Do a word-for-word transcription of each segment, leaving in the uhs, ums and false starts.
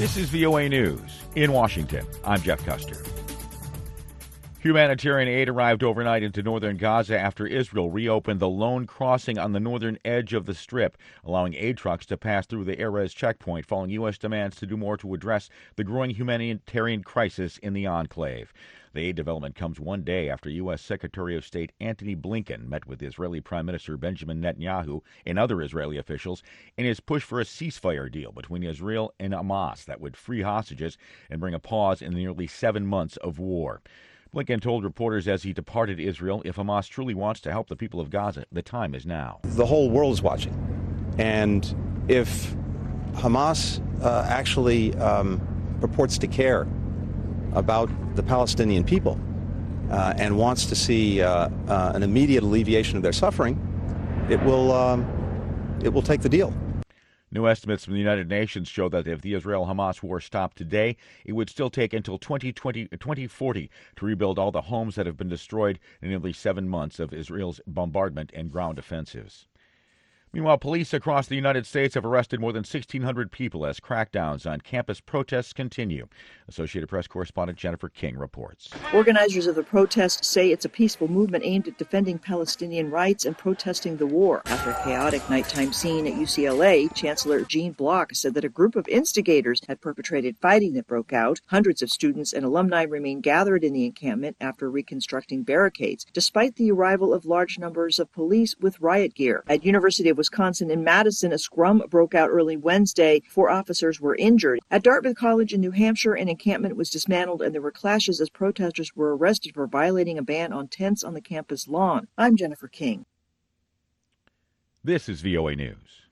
This is V O A News. In Washington, I'm Jeff Custer. Humanitarian aid arrived overnight into northern Gaza after Israel reopened the lone crossing on the northern edge of the Strip, allowing aid trucks to pass through the Erez checkpoint following U S demands to do more to address the growing humanitarian crisis in the enclave. The aid development comes one day after U S Secretary of State Antony Blinken met with Israeli Prime Minister Benjamin Netanyahu and other Israeli officials in his push for a ceasefire deal between Israel and Hamas that would free hostages and bring a pause in the nearly seven months of war. Blinken told reporters as he departed Israel, if Hamas truly wants to help the people of Gaza, the time is now. The whole world is watching. And if Hamas uh, actually um, purports to care about the Palestinian people uh, and wants to see uh, uh, an immediate alleviation of their suffering, it will, um, it will take the deal. New estimates from the United Nations show that if the Israel-Hamas war stopped today, it would still take until twenty twenty, twenty forty to rebuild all the homes that have been destroyed in nearly seven months of Israel's bombardment and ground offensives. Meanwhile, police across the United States have arrested more than sixteen hundred people as crackdowns on campus protests continue. Associated Press correspondent Jennifer King reports. Organizers of the protest say it's a peaceful movement aimed at defending Palestinian rights and protesting the war. After a chaotic nighttime scene at U C L A, Chancellor Gene Block said that a group of instigators had perpetrated fighting that broke out. Hundreds of students and alumni remain gathered in the encampment after reconstructing barricades, despite the arrival of large numbers of police with riot gear. At University of Wisconsin in Madison, a scrum broke out early Wednesday. Four officers were injured. At Dartmouth College in New Hampshire, an encampment was dismantled and there were clashes as protesters were arrested for violating a ban on tents on the campus lawn. I'm Jennifer King. This is V O A News.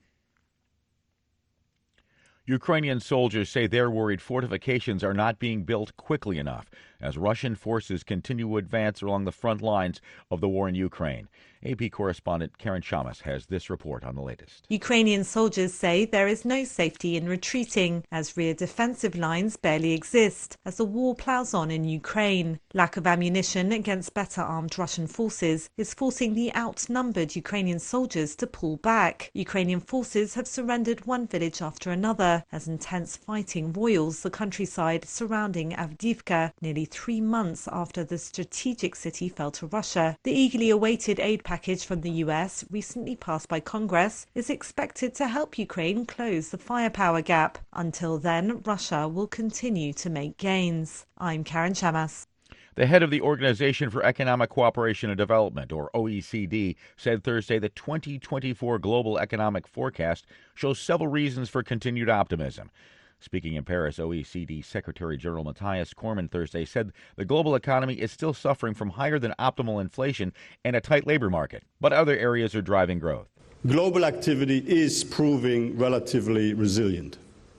Ukrainian soldiers say they're worried fortifications are not being built quickly enough as Russian forces continue to advance along the front lines of the war in Ukraine. A P correspondent Karen Chamas has this report on the latest. Ukrainian soldiers say there is no safety in retreating as rear defensive lines barely exist as the war plows on in Ukraine. Lack of ammunition against better armed Russian forces is forcing the outnumbered Ukrainian soldiers to pull back. Ukrainian forces have surrendered one village after another as intense fighting roils the countryside surrounding Avdiivka nearly three months after the strategic city fell to Russia. The eagerly awaited aid package from the U S, recently passed by Congress, is expected to help Ukraine close the firepower gap. Until then, Russia will continue to make gains. I'm Karen Chamas. The head of the Organization for Economic Cooperation and Development, or O E C D, said Thursday the twenty twenty-four global economic forecast shows several reasons for continued optimism. Speaking in Paris, O E C D Secretary General Matthias Cormann Thursday said the global economy is still suffering from higher than optimal inflation and a tight labor market, but other areas are driving growth. Global activity is proving relatively resilient.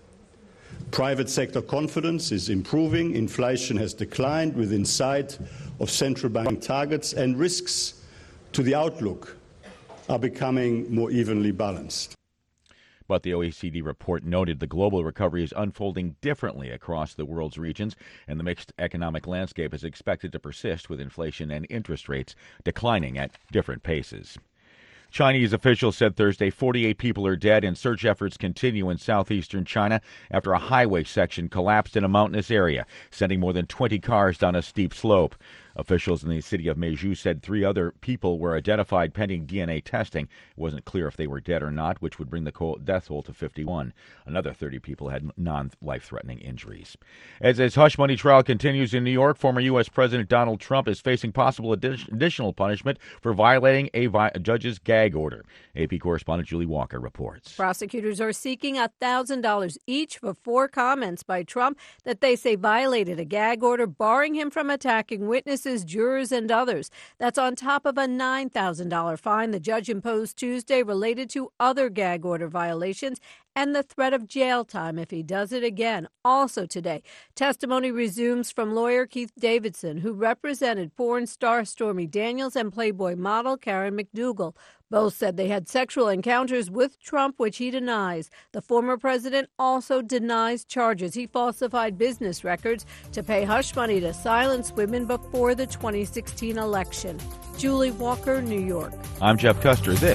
Private sector confidence is improving, inflation has declined within sight of central bank targets, and risks to the outlook are becoming more evenly balanced. But the O E C D report noted the global recovery is unfolding differently across the world's regions, and the mixed economic landscape is expected to persist with inflation and interest rates declining at different paces. Chinese officials said Thursday forty-eight people are dead and search efforts continue in southeastern China after a highway section collapsed in a mountainous area, sending more than twenty cars down a steep slope. Officials in the city of Meizhou said three other people were identified pending D N A testing. It wasn't clear if they were dead or not, which would bring the death toll to fifty-one. Another thirty people had non-life-threatening injuries. As his hush money trial continues in New York, former U S President Donald Trump is facing possible additional punishment for violating a, vi- a judge's gag order. A P correspondent Julie Walker reports. Prosecutors are seeking one thousand dollars each for four comments by Trump that they say violated a gag order barring him from attacking witnesses, jurors, and others. That's on top of a nine thousand dollars fine the judge imposed Tuesday related to other gag order violations and the threat of jail time if he does it again. Also today, testimony resumes from lawyer Keith Davidson, who represented porn star Stormy Daniels and Playboy model Karen McDougal. Both said they had sexual encounters with Trump, which he denies. The former president also denies charges. He falsified business records to pay hush money to silence women before the twenty sixteen election. Julie Walker, New York. I'm Jeff Custer. This